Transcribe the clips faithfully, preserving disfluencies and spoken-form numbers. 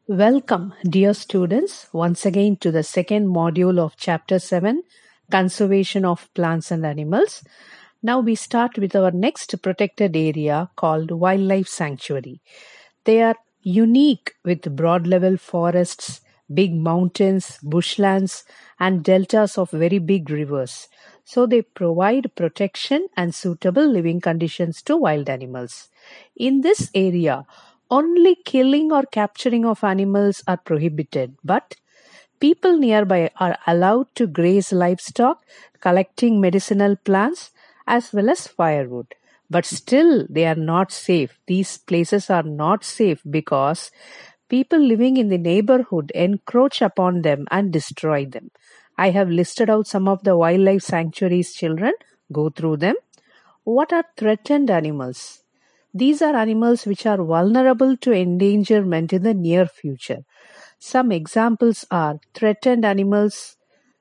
Welcome, dear students, once again to the second module of Chapter seven, Conservation of Plants and Animals. Now we start with our next protected area called Wildlife Sanctuary. They are unique with broad level forests, big mountains, bushlands, and deltas of very big rivers. So they provide protection and suitable living conditions to wild animals. In this area, only killing or capturing of animals are prohibited, but people nearby are allowed to graze livestock, collecting medicinal plants as well as firewood. But still, they are not safe. These places are not safe because people living in the neighborhood encroach upon them and destroy them. I have listed out some of the wildlife sanctuaries, children. Go through them. What are threatened animals? These are animals which are vulnerable to endangerment in the near future. Some examples are threatened animals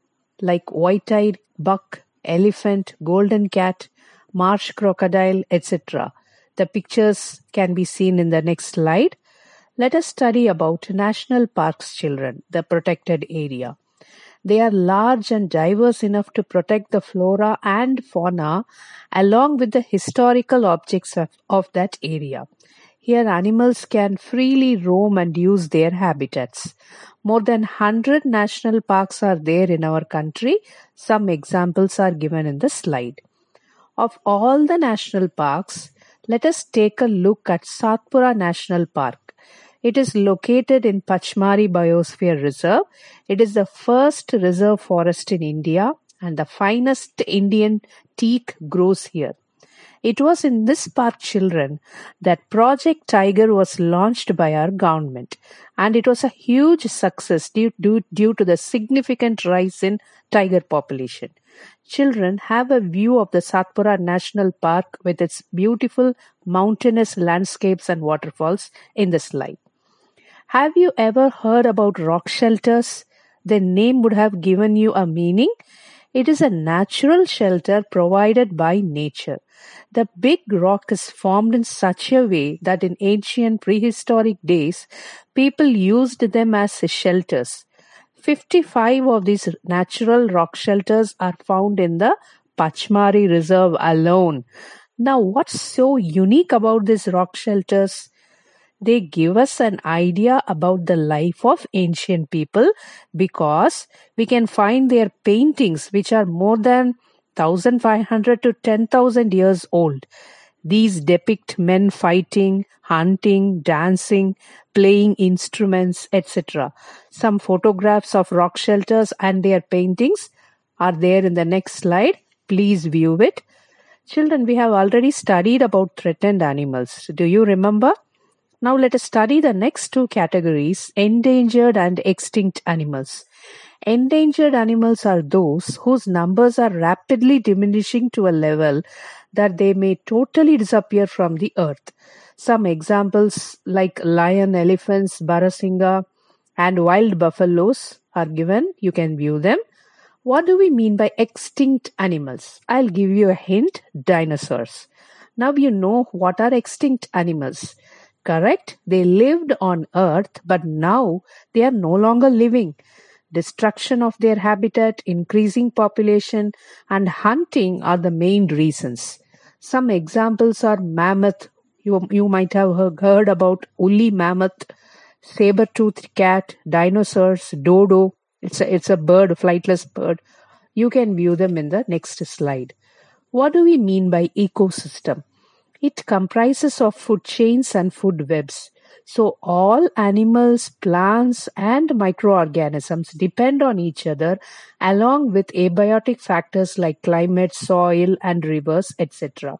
like white-eyed buck, elephant, golden cat, marsh crocodile, et cetera. The pictures can be seen in the next slide. Let us study about national parks, children, the protected area. They are large and diverse enough to protect the flora and fauna along with the historical objects of, of that area. Here animals can freely roam and use their habitats. More than one hundred national parks are there in our country. Some examples are given in the slide. Of all the national parks, let us take a look at Satpura National Park. It is located in Pachmari Biosphere Reserve. It is the first reserve forest in India and the finest Indian teak grows here. It was in this park, children, that Project Tiger was launched by our government, and it was a huge success due, due, due to the significant rise in tiger population. Children, have a view of the Satpura National Park with its beautiful mountainous landscapes and waterfalls in the slide. Have you ever heard about rock shelters? The name would have given you a meaning. It is a natural shelter provided by nature. The big rock is formed in such a way that in ancient prehistoric days, people used them as shelters. fifty-five of these natural rock shelters are found in the Pachmari Reserve alone. Now, what's so unique about these rock shelters? They give us an idea about the life of ancient people because we can find their paintings which are more than fifteen hundred to ten thousand years old. These depict men fighting, hunting, dancing, playing instruments, et cetera. Some photographs of rock shelters and their paintings are there in the next slide. Please view it. Children, we have already studied about threatened animals. Do you remember? Now let us study the next two categories, endangered and extinct animals. Endangered animals are those whose numbers are rapidly diminishing to a level that they may totally disappear from the earth. Some examples like lion, elephants, barasingha, and wild buffaloes are given. You can view them. What do we mean by extinct animals? I'll give you a hint, dinosaurs. Now you know what are extinct animals. Correct? They lived on earth, but now they are no longer living. Destruction of their habitat, increasing population, and hunting are the main reasons. Some examples are mammoth. You, you might have heard about woolly mammoth, saber-toothed cat, dinosaurs, dodo. It's a, it's a bird, a flightless bird. You can view them in the next slide. What do we mean by ecosystem? It comprises of food chains and food webs. So all animals, plants, and microorganisms depend on each other along with abiotic factors like climate, soil, and rivers, et cetera.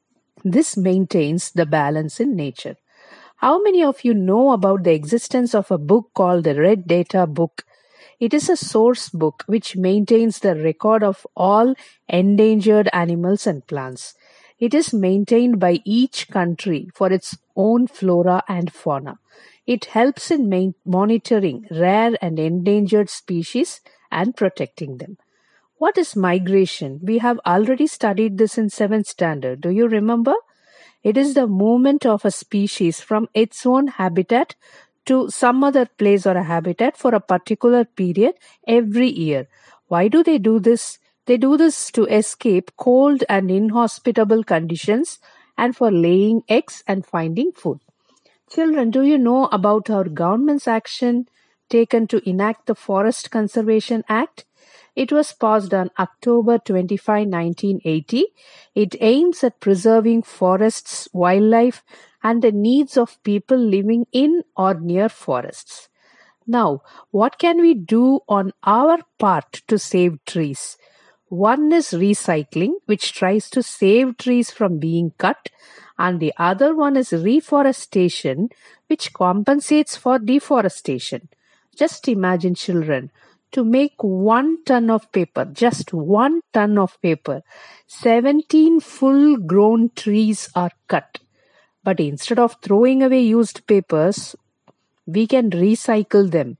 This maintains the balance in nature. How many of you know about the existence of a book called the Red Data Book? It is a source book which maintains the record of all endangered animals and plants. It is maintained by each country for its own flora and fauna. It helps in main- monitoring rare and endangered species and protecting them. What is migration? We have already studied this in seventh standard. Do you remember? It is the movement of a species from its own habitat to some other place or a habitat for a particular period every year. Why do they do this? They do this to escape cold and inhospitable conditions and for laying eggs and finding food. Children, do you know about our government's action taken to enact the Forest Conservation Act? It was passed on October twenty-fifth, nineteen eighty. It aims at preserving forests, wildlife, and the needs of people living in or near forests. Now, what can we do on our part to save trees? One is recycling, which tries to save trees from being cut, and the other one is reforestation, which compensates for deforestation. Just imagine, children, to make one ton of paper, just one ton of paper, seventeen full-grown trees are cut. But instead of throwing away used papers, we can recycle them.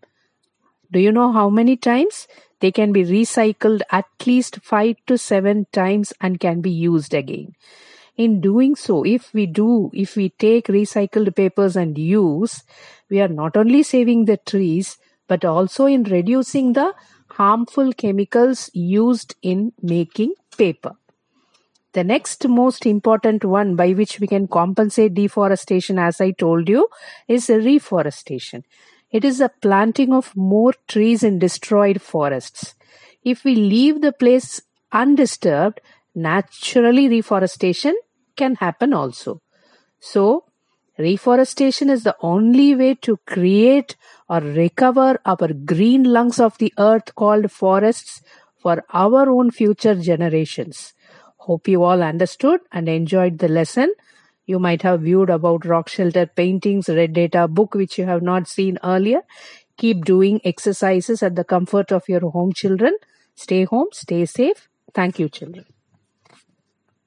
Do you know how many times? They can be recycled at least five to seven times and can be used again. In doing so, if we do, if we take recycled papers and use, we are not only saving the trees, but also in reducing the harmful chemicals used in making paper. The next most important one by which we can compensate deforestation, as I told you, is reforestation. It is the planting of more trees in destroyed forests. If we leave the place undisturbed, naturally reforestation can happen also. So, reforestation is the only way to create or recover our green lungs of the earth called forests for our own future generations. Hope you all understood and enjoyed the lesson. You might have viewed about rock shelter paintings, red data book which you have not seen earlier. Keep doing exercises at the comfort of your home, children. Stay home, stay safe. Thank you, children.